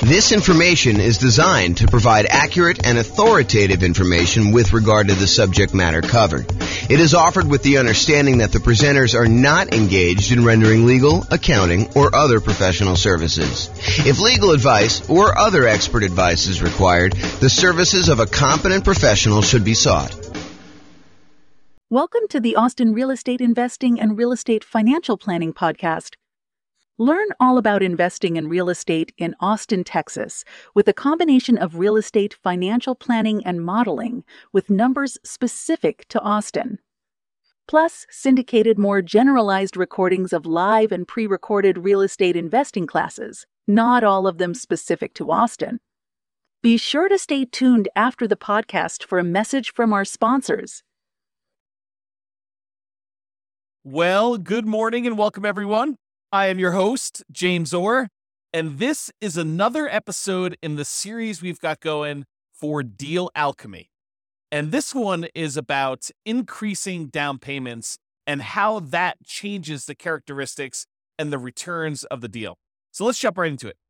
This information is designed to provide accurate and authoritative information with regard to the subject matter covered. It is offered with the understanding that the presenters are not engaged in rendering legal, accounting, or other professional services. If legal advice or other expert advice is required, the services of a competent professional should be sought. Welcome to the Austin Real Estate Investing and Real Estate Financial Planning Podcast. Learn all about investing in real estate in Austin, Texas, with a combination of real estate financial planning and modeling with numbers specific to Austin. Plus, syndicated more generalized recordings of live and pre-recorded real estate investing classes, not all of them specific to Austin. Be sure to stay tuned after the podcast for a message from our sponsors. Well, good morning and welcome everyone. I am your host, James Orr, and this is another episode in the series we've got going for Deal Alchemy. And this one is about increasing down payments and how that changes the characteristics and the returns of the deal. So let's jump right into it.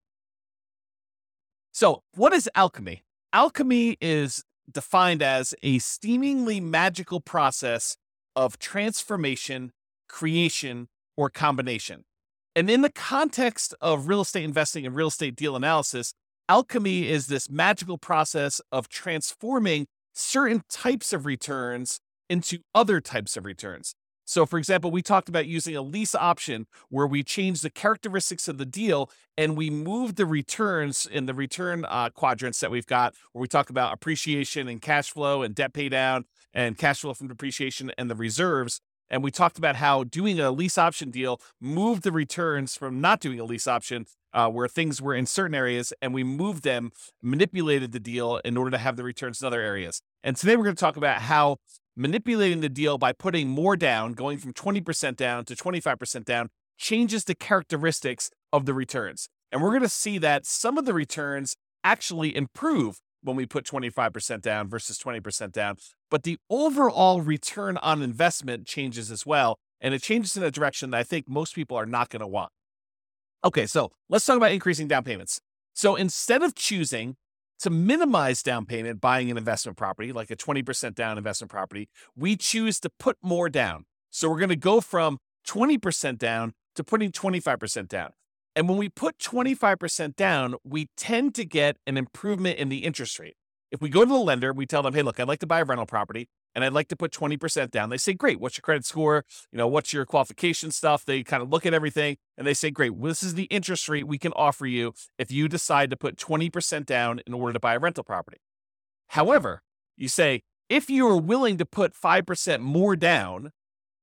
So what is alchemy? Alchemy is defined as a seemingly magical process of transformation, creation, or combination. And in the context of real estate investing and real estate deal analysis, alchemy is this magical process of transforming certain types of returns into other types of returns. So, for example, we talked about using a lease option where we change the characteristics of the deal and we move the returns in the return quadrants that we've got, where we talk about appreciation and cash flow and debt pay down and cash flow from depreciation and the reserves. And we talked about how doing a lease option deal moved the returns from not doing a lease option where things were in certain areas, and we moved them, manipulated the deal in order to have the returns in other areas. And today we're going to talk about how manipulating the deal by putting more down, going from 20% down to 25% down, changes the characteristics of the returns. And we're going to see that some of the returns actually improve when we put 25% down versus 20% down. But the overall return on investment changes as well. And it changes in a direction that I think most people are not going to want. Okay, so let's talk about increasing down payments. So instead of choosing to minimize down payment buying an investment property, like a 20% down investment property, we choose to put more down. So we're going to go from 20% down to putting 25% down. And when we put 25% down, we tend to get an improvement in the interest rate. If we go to the lender, we tell them, hey, look, I'd like to buy a rental property and I'd like to put 20% down. They say, great, what's your credit score? What's your qualification stuff? They kind of look at everything and they say, great, well, this is the interest rate we can offer you if you decide to put 20% down in order to buy a rental property. However, you say, if you are willing to put 5% more down,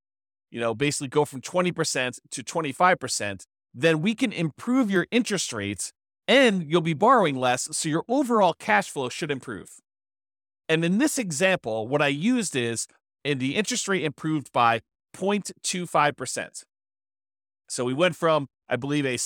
basically go from 20% to 25%, then we can improve your interest rates and you'll be borrowing less, so your overall cash flow should improve. And in this example, what I used is, the interest rate improved by 0.25%. So we went from, I believe, a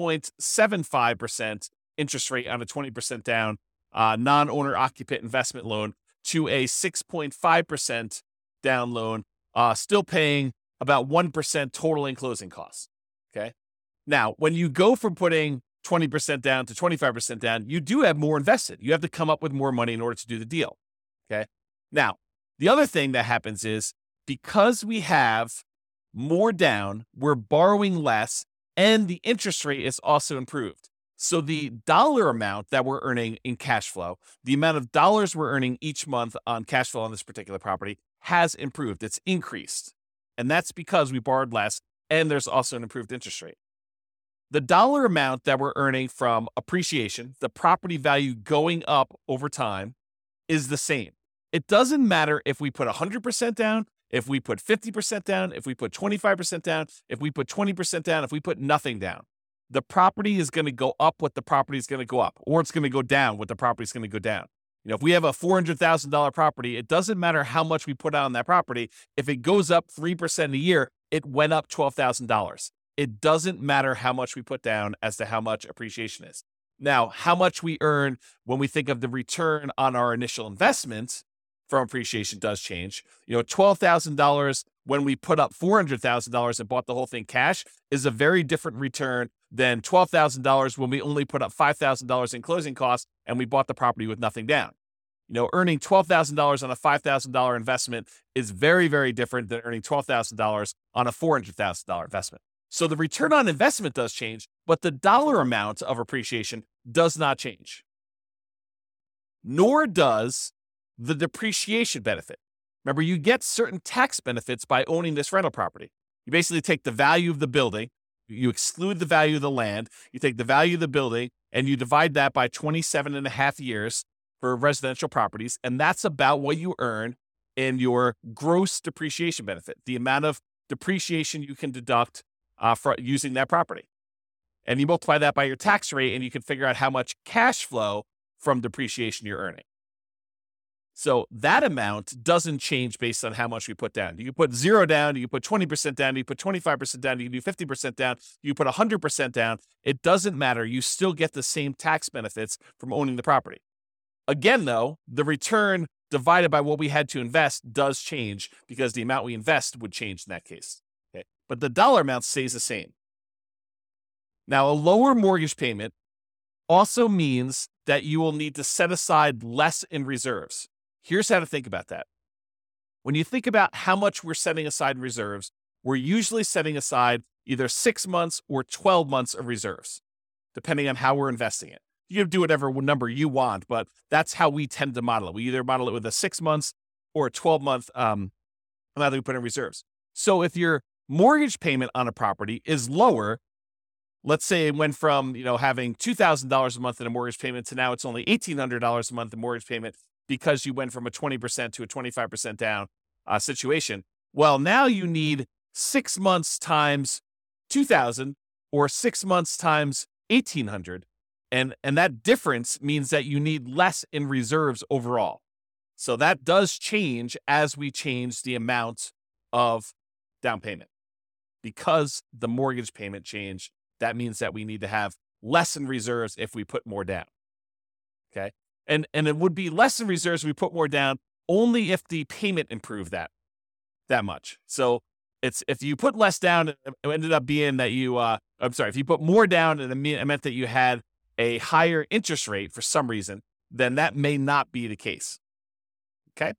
6.75% interest rate on a 20% down non-owner occupant investment loan to a 6.5% down loan, still paying about 1% total in closing costs. Okay. Now, when you go from putting 20% down to 25% down, you do have more invested. You have to come up with more money in order to do the deal. Okay. Now, the other thing that happens is because we have more down, we're borrowing less and the interest rate is also improved. So the dollar amount that we're earning in cash flow, the amount of dollars we're earning each month on cash flow on this particular property has improved. It's increased. And that's because we borrowed less and there's also an improved interest rate. The dollar amount that we're earning from appreciation, the property value going up over time, is the same. It doesn't matter if we put 100% down, if we put 50% down, if we put 25% down, if we put 20% down, if we put nothing down. The property is going to go up what the property is going to go up, or it's going to go down what the property is going to go down. If we have a $400,000 property, it doesn't matter how much we put out on that property. If it goes up 3% a year, it went up $12,000. It doesn't matter how much we put down as to how much appreciation is. Now, how much we earn when we think of the return on our initial investment from appreciation does change. $12,000 when we put up $400,000 and bought the whole thing cash is a very different return than $12,000 when we only put up $5,000 in closing costs and we bought the property with nothing down. Earning $12,000 on a $5,000 investment is very, very different than earning $12,000 on a $400,000 investment. So the return on investment does change, but the dollar amount of appreciation does not change. Nor does the depreciation benefit. Remember, you get certain tax benefits by owning this rental property. You basically take the value of the building, you exclude the value of the land, you take the value of the building, and you divide that by 27 and a half years for residential properties, and that's about what you earn in your gross depreciation benefit, the amount of depreciation you can deduct for using that property. And you multiply that by your tax rate, and you can figure out how much cash flow from depreciation you're earning. So that amount doesn't change based on how much we put down. You can put 0 down, you can put 20% down, you can put 25% down, you can do 50% down, you can put 100% down. It doesn't matter. You still get the same tax benefits from owning the property. Again, though, the return divided by what we had to invest does change because the amount we invest would change in that case. Okay? But the dollar amount stays the same. Now, a lower mortgage payment also means that you will need to set aside less in reserves. Here's how to think about that. When you think about how much we're setting aside in reserves, we're usually setting aside either 6 months or 12 months of reserves, depending on how we're investing it. You can do whatever number you want, but that's how we tend to model it. We either model it with a 6 months or a 12-month amount that we put in reserves. So if your mortgage payment on a property is lower, let's say it went from having $2,000 a month in a mortgage payment to now it's only $1,800 a month in mortgage payment because you went from a 20% to a 25% down situation. Well, now you need 6 months times 2,000 or 6 months times 1,800. And that difference means that you need less in reserves overall. So that does change as we change the amount of down payment. Because the mortgage payment changed, that means that we need to have less in reserves if we put more down. Okay? And it would be less in reserves if we put more down only if the payment improved that much. So it's if you put less down, it ended up being that if you put more down and it meant that you had a higher interest rate for some reason, then that may not be the case. Okay?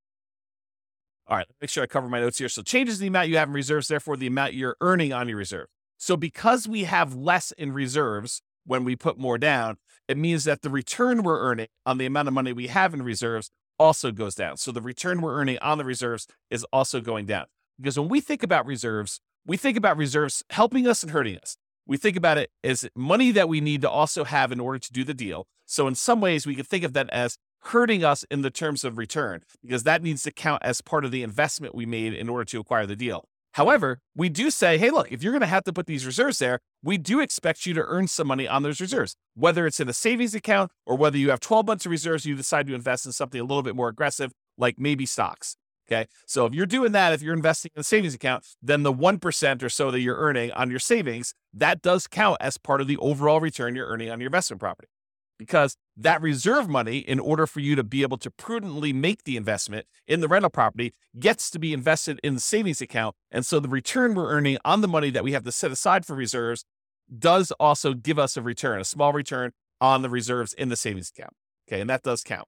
All right, make sure I cover my notes here. So changes the amount you have in reserves, therefore the amount you're earning on your reserve. So because we have less in reserves when we put more down, it means that the return we're earning on the amount of money we have in reserves also goes down. So the return we're earning on the reserves is also going down. Because when we think about reserves helping us and hurting us. We think about it as money that we need to also have in order to do the deal. So in some ways, we can think of that as hurting us in the terms of return, because that needs to count as part of the investment we made in order to acquire the deal. However, we do say, hey, look, if you're going to have to put these reserves there, we do expect you to earn some money on those reserves, whether it's in a savings account or whether you have 12 months of reserves, you decide to invest in something a little bit more aggressive, like maybe stocks. Okay. So if you're doing that, if you're investing in a savings account, then the 1% or so that you're earning on your savings, that does count as part of the overall return you're earning on your investment property. Because that reserve money, in order for you to be able to prudently make the investment in the rental property, gets to be invested in the savings account. And so the return we're earning on the money that we have to set aside for reserves does also give us a return, a small return on the reserves in the savings account. Okay. And that does count.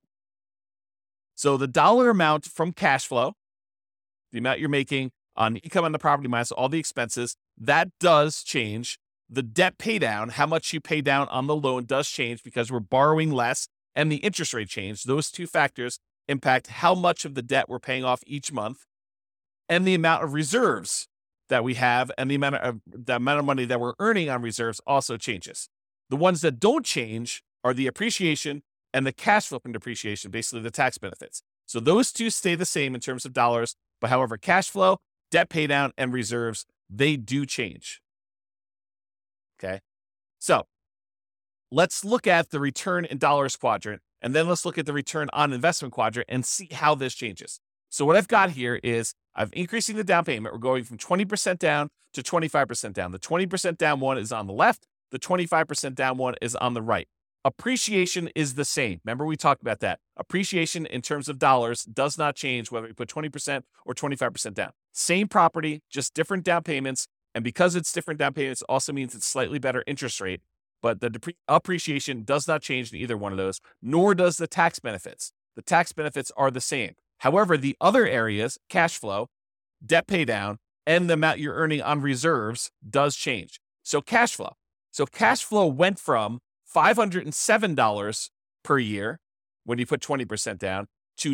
So the dollar amount from cash flow, the amount you're making on income on the property minus all the expenses, that does change. The debt pay down, how much you pay down on the loan, does change because we're borrowing less, and the interest rate change. Those two factors impact how much of the debt we're paying off each month, and the amount of reserves that we have, and the amount of money that we're earning on reserves also changes. The ones that don't change are the appreciation and the cash flow from depreciation, basically the tax benefits. So those two stay the same in terms of dollars, but however, cash flow, debt pay down, and reserves, they do change. Okay. So let's look at the return in dollars quadrant, and then let's look at the return on investment quadrant and see how this changes. So what I've got here is I'm increasing the down payment. We're going from 20% down to 25% down. The 20% down one is on the left. The 25% down one is on the right. Appreciation is the same. Remember, we talked about that. Appreciation in terms of dollars does not change whether we put 20% or 25% down. Same property, just different down payments, And because it's different down payments, also means it's slightly better interest rate, but the appreciation does not change in either one of those, nor does the tax benefits. The tax benefits are the same. However, the other areas, cash flow, debt pay down, and the amount you're earning on reserves does change. So cash flow. So cash flow went from $507 per year when you put 20% down to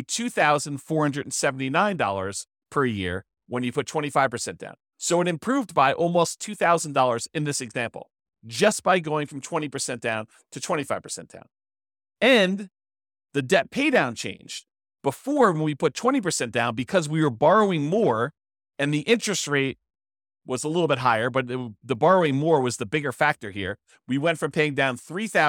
$2,479 per year when you put 25% down. So it improved by almost $2,000 in this example, just by going from 20% down to 25% down. And the debt pay down changed. Before, when we put 20% down, because we were borrowing more and the interest rate was a little bit higher, but the borrowing more was the bigger factor here. We went from paying down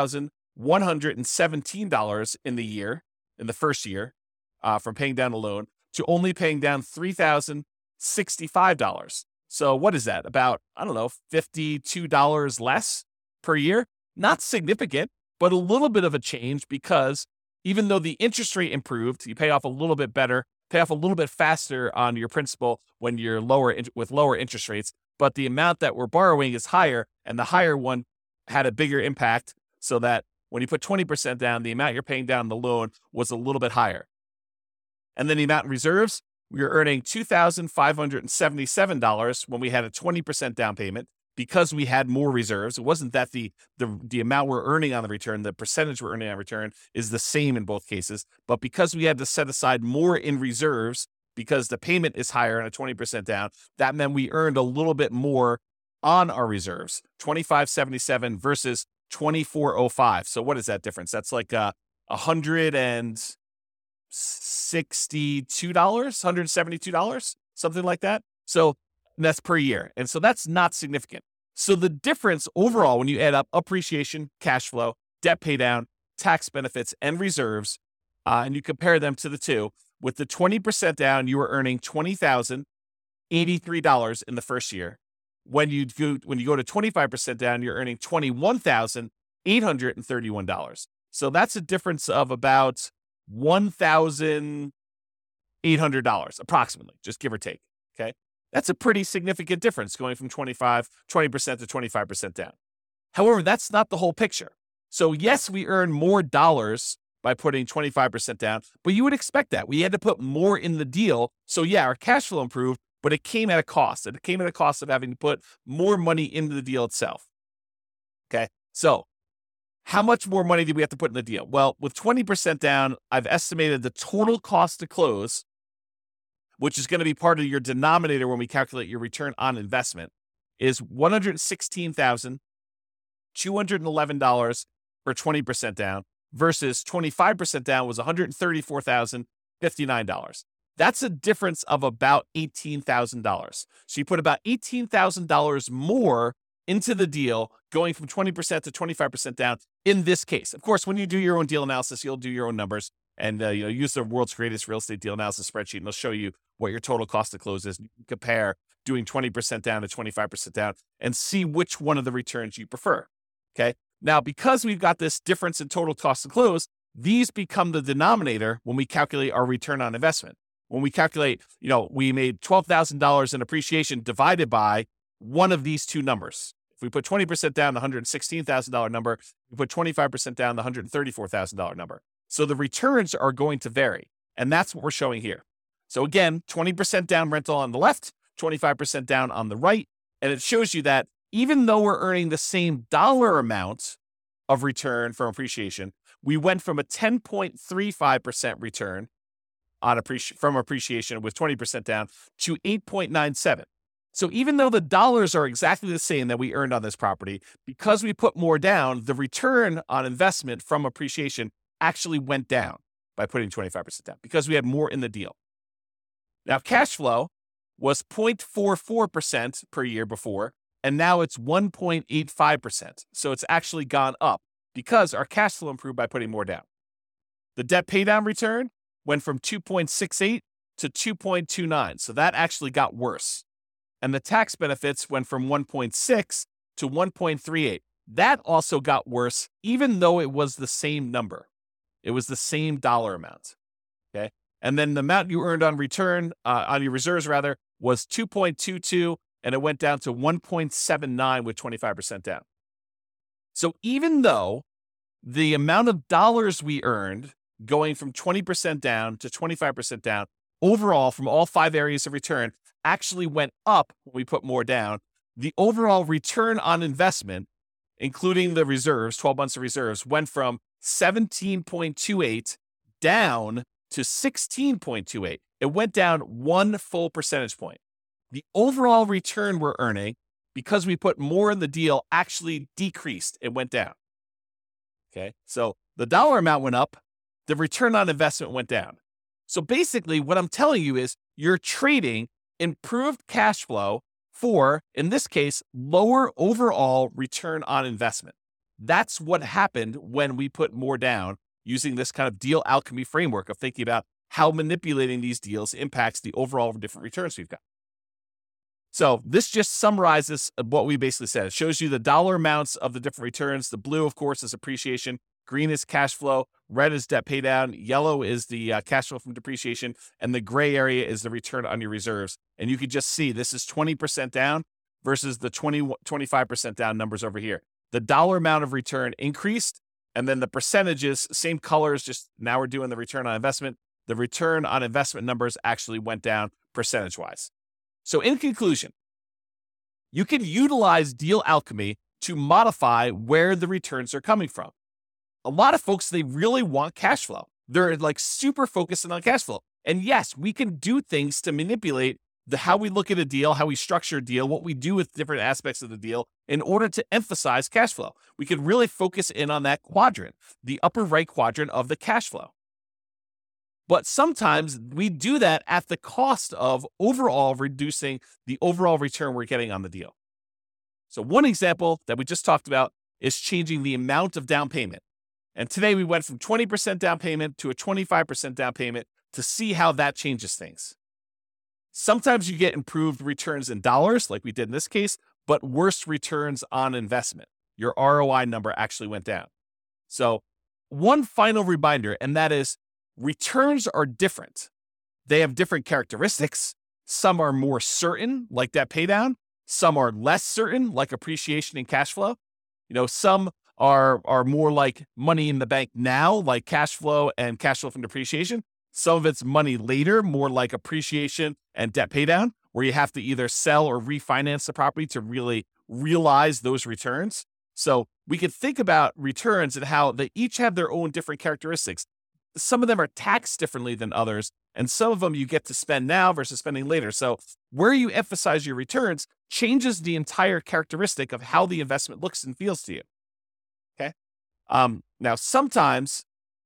$3,117 in the first year, from paying down a loan, to only paying down $3,065. So what is that? About, $52 less per year? Not significant, but a little bit of a change, because even though the interest rate improved, you pay off a little bit better, pay off a little bit faster on your principal when you're with lower interest rates, but the amount that we're borrowing is higher, and the higher one had a bigger impact, so that when you put 20% down, the amount you're paying down the loan was a little bit higher. And then the amount in reserves, we were earning $2,577 when we had a 20% down payment, because we had more reserves. It wasn't that the amount we're earning on the return, the percentage we're earning on return is the same in both cases, but because we had to set aside more in reserves because the payment is higher on a 20% down, that meant we earned a little bit more on our reserves, $2,577 versus $2,405. So what is that difference? That's like $162, $172, something like that. So that's per year. And so that's not significant. So the difference overall, when you add up appreciation, cash flow, debt pay down, tax benefits, and reserves, and you compare them to the two, with the 20% down, you were earning $20,083 in the first year. When you go to 25% down, you're earning $21,831. So that's a difference of about $1,800 approximately, just give or take. Okay. That's a pretty significant difference, going from 20% to 25% down. However, that's not the whole picture. So yes, we earn more dollars by putting 25% down, but you would expect that. We had to put more in the deal. So yeah, our cash flow improved, but it came at a cost. It came at a cost of having to put more money into the deal itself. Okay. So how much more money did we have to put in the deal? Well, with 20% down, I've estimated the total cost to close, which is going to be part of your denominator when we calculate your return on investment, is $116,211 for 20% down, versus 25% down was $134,059. That's a difference of about $18,000. So you put about $18,000 more into the deal, going from 20% to 25% down in this case. Of course, when you do your own deal analysis, you'll do your own numbers and use the world's greatest real estate deal analysis spreadsheet, and it'll show you what your total cost to close is. You can compare doing 20% down to 25% down and see which one of the returns you prefer. Okay. Now, because we've got this difference in total cost to close, these become the denominator when we calculate our return on investment. When we calculate, we made $12,000 in appreciation divided by one of these two numbers. If we put 20% down, the $116,000 number, we put 25% down, the $134,000 number. So the returns are going to vary. And that's what we're showing here. So again, 20% down rental on the left, 25% down on the right. And it shows you that even though we're earning the same dollar amount of return from appreciation, we went from a 10.35% return from appreciation with 20% down to 8.97. So even though the dollars are exactly the same that we earned on this property, because we put more down, the return on investment from appreciation actually went down by putting 25% down because we had more in the deal. Now, cash flow was 0.44% per year before, and now it's 1.85%. So it's actually gone up because our cash flow improved by putting more down. The debt paydown return went from 2.68 to 2.29. So that actually got worse. And the tax benefits went from 1.6 to 1.38. That also got worse, even though it was the same number. It was the same dollar amount. Okay. And then the amount you earned on return, on your reserves rather, was 2.22 and it went down to 1.79 with 25% down. So even though the amount of dollars we earned going from 20% down to 25% down, overall from all 5 areas of return actually went up when we put more down, the overall return on investment, including the reserves, 12 months of reserves, went from 17.28 down to 16.28. It went down 1 full percentage point. The overall return we're earning, because we put more in the deal, actually decreased. It went down. Okay, so the dollar amount went up, the return on investment went down. So basically, what I'm telling you is you're trading improved cash flow for, in this case, lower overall return on investment. That's what happened when we put more down using this kind of deal alchemy framework of thinking about how manipulating these deals impacts the overall different returns we've got. So this just summarizes what we basically said. It shows you the dollar amounts of the different returns. The blue, of course, is appreciation. Green is cash flow. Red is debt pay down. Yellow is the cash flow from depreciation. And the gray area is the return on your reserves. And you can just see this is 20% down versus the 25% down numbers over here. The dollar amount of return increased. And then the percentages, same colors, just now we're doing the return on investment. The return on investment numbers actually went down percentage-wise. So in conclusion, you can utilize deal alchemy to modify where the returns are coming from. A lot of folks, they really want cash flow. They're like super focused on cash flow. And yes, we can do things to manipulate how we look at a deal, how we structure a deal, what we do with different aspects of the deal in order to emphasize cash flow. We can really focus in on that quadrant, the upper right quadrant of the cash flow. But sometimes we do that at the cost of overall reducing the overall return we're getting on the deal. So one example that we just talked about is changing the amount of down payment. And today we went from 20% down payment to a 25% down payment to see how that changes things. Sometimes you get improved returns in dollars, like we did in this case, but worse returns on investment. Your ROI number actually went down. So one final reminder, and that is, returns are different. They have different characteristics. Some are more certain, like debt paydown. Some are less certain, like appreciation and cash flow. Some are more like money in the bank now, like cash flow and cash flow from depreciation. Some of it's money later, more like appreciation and debt paydown, where you have to either sell or refinance the property to really realize those returns. So we could think about returns and how they each have their own different characteristics. Some of them are taxed differently than others, and some of them you get to spend now versus spending later. So where you emphasize your returns changes the entire characteristic of how the investment looks and feels to you. Okay. Now, sometimes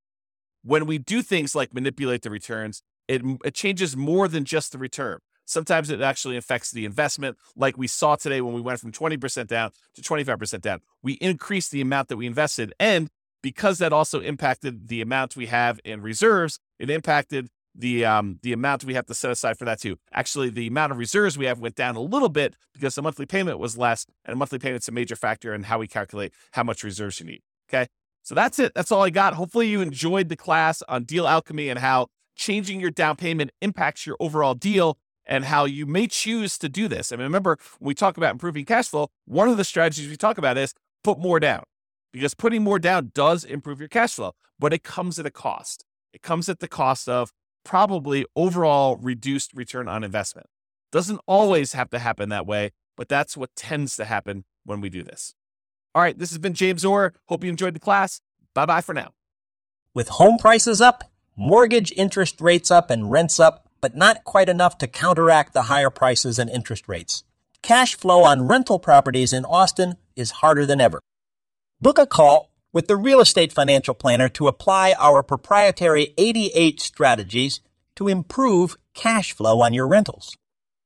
when we do things like manipulate the returns, it changes more than just the return. Sometimes it actually affects the investment, like we saw today when we went from 20% down to 25% down. We increased the amount that we invested, and because that also impacted the amount we have in reserves, it impacted the amount we have to set aside for that too. Actually, the amount of reserves we have went down a little bit because the monthly payment was less, and monthly payment's a major factor in how we calculate how much reserves you need. Okay, so that's it. That's all I got. Hopefully you enjoyed the class on deal alchemy and how changing your down payment impacts your overall deal and how you may choose to do this. And remember, when we talk about improving cash flow, one of the strategies we talk about is put more down. Because putting more down does improve your cash flow, but it comes at a cost. It comes at the cost of probably overall reduced return on investment. Doesn't always have to happen that way, but that's what tends to happen when we do this. All right, this has been James Orr. Hope you enjoyed the class. Bye-bye for now. With home prices up, mortgage interest rates up, and rents up, but not quite enough to counteract the higher prices and interest rates. Cash flow on rental properties in Austin is harder than ever. Book a call with the Real Estate Financial Planner to apply our proprietary 88 strategies to improve cash flow on your rentals.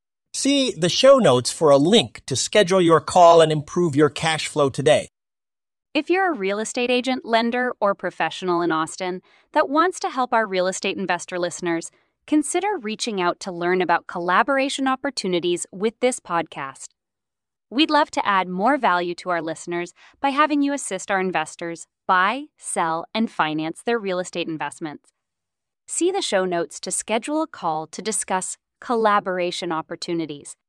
See the show notes for a link to schedule your call and improve your cash flow today. If you're a real estate agent, lender, or professional in Austin that wants to help our real estate investor listeners, consider reaching out to learn about collaboration opportunities with this podcast. We'd love to add more value to our listeners by having you assist our investors buy, sell, and finance their real estate investments. See the show notes to schedule a call to discuss collaboration opportunities.